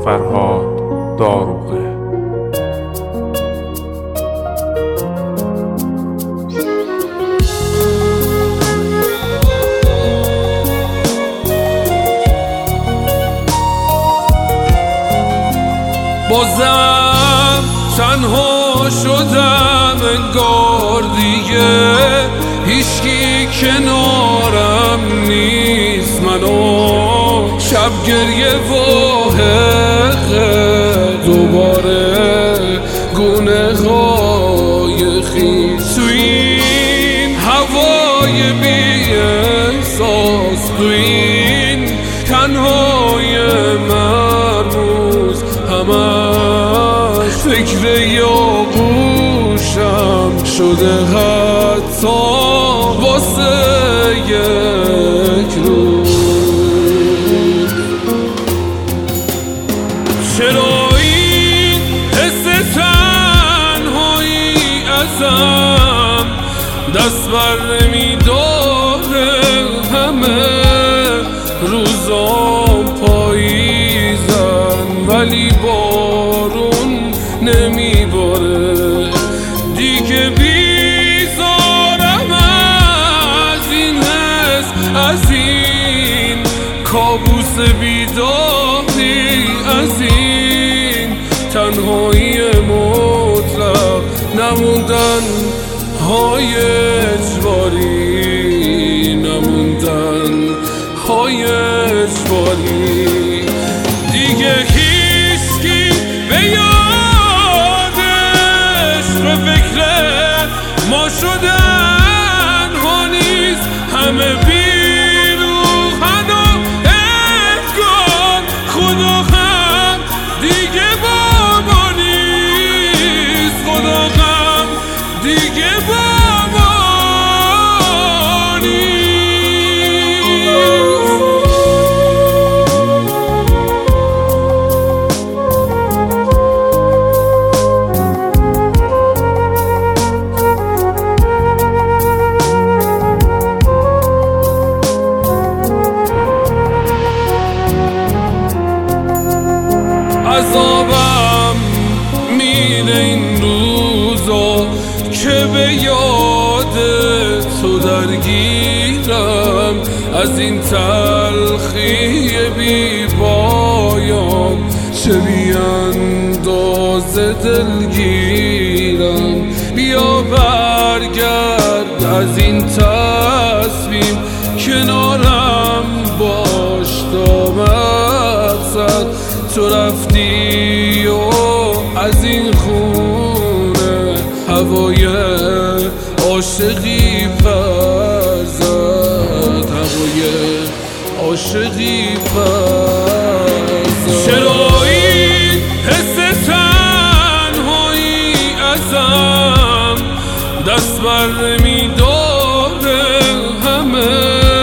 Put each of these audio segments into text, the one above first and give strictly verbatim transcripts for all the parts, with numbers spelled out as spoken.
فرهاد داروغه. بازم تنها شدم انگار دیگه هیچکی کنارم نیست، منو شب گریه واحقه دوباره گونه های خیز تو این هوای بی احساس، تو این تنهای مرموز همش فکر یا گوشم شده حتی واسه یک روز. چرا این حس تنهایی ازم دست بر نمیداره؟ همه روزام پاییزن ولی بارون نمیباره. دیگه بیزارم از این حس، از این کابوس بیداری، از این تنهایی مطلق، نموندن های اجباری، نموندن های اجباری. دیگه هیچکی به یادش به فکر ما شدن ها نیست، همه بیروحن و انگار خدا هم دیگه بابا نیست، خدا هم دیگه بابا نیست. عذابم میره این روزا که به یاد تو درگیرم، از این تلخی بی پایان چه بی اندازه دلگیرم. بیا برگرد از این تصمیم، کنارم باش تا مقصد تو رفتی و از این خونه هوای عاشقی پر زد، هوای عاشقی پر زد. چرا این حس تنهایی ازم دست بر نمیداره؟ همه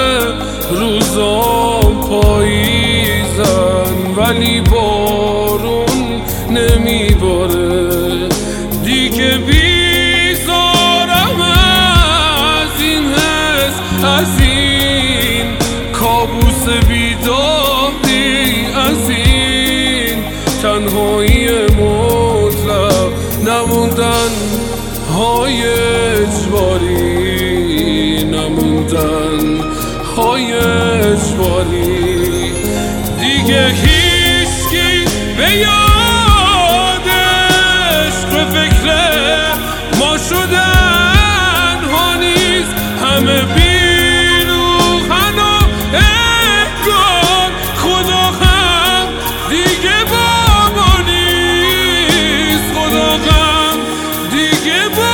روزام پاییزن ولی بارون نمیباره. دیگه بیزارم از این حس، از این کابوس بیداری، از این تنهایی مطلق، نموندن های اجباری، نموندن های اجباری. دیگه هیچکی به یادش به فکر ما شدن ها نیست، همه بیروحن و انگار خدا هم دیگه بابا نیست، خدا هم دیگه بابا